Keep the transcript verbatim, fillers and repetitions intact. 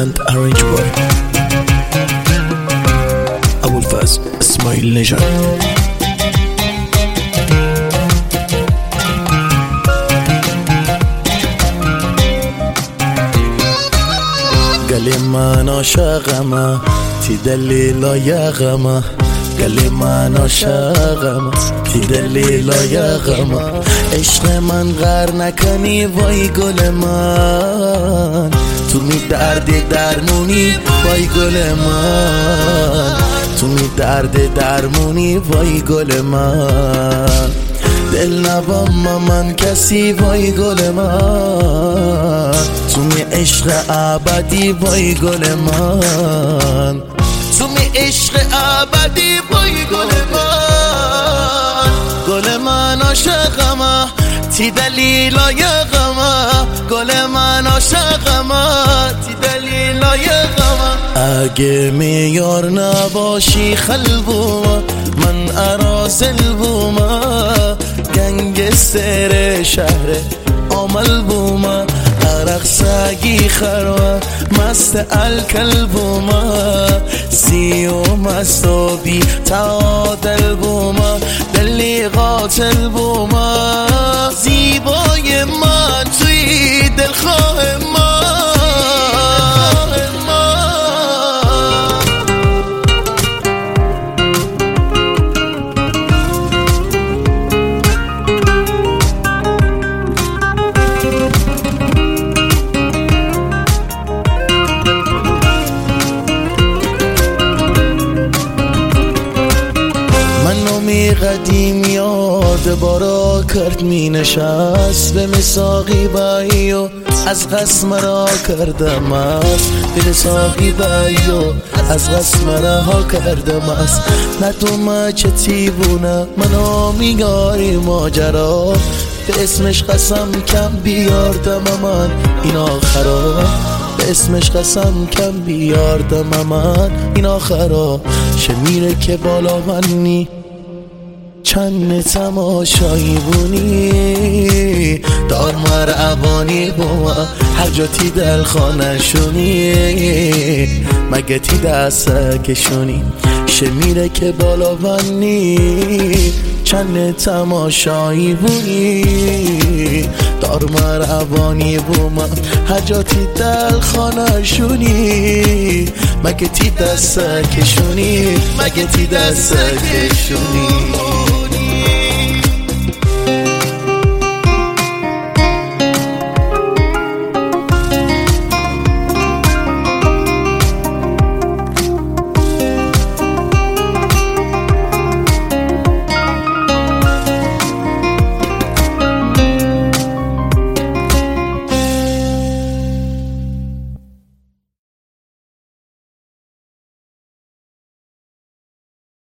and arranged by Abulfaz Ismail Nejad. قال من عاشقم تی دلیل یغم قال من عاشقم تی دلیل یغم عشق من غر نکنی وای گل من تو می درد درمونی وای گل من تو می درد درمونی وای گل من دل نبام من کسی وای گل من تو می عشق ابدی وای گل من تو می عشق ابدی وای گل من گل من عاشقم تی دلیلای غم گل من عاشقم تی دلیلای غم اگه میار نباشی خلبوم من ارازل بوم گنگستر شهر عمل بوم عرق سگی خروه مست الکل بوم سی و مست و بی تعادل بوم دلی قاتل بوم زیبای من توی دلخواه من قدیم یاد بارا کرد می نشست به مساقی بایی و از قسم را کردم است به مساقی بایی و از قسم را کردم است ندوم چه تیبونه منو میگاری ماجرا به اسمش قسم کم بیاردم من این آخرا به اسمش قسم کم بیاردم من این آخرا شمیره که بالا منی چند تماشایی بونی دار مرعبانی با هر جاتی دل خانه شونی مگه تی دست کشونی شمیره که بالا ونی چند تماشایی بونی دار مرعبانی با هر جاتی دل خانه شونی مگه تی دست کشونی مگه تی دست کشونی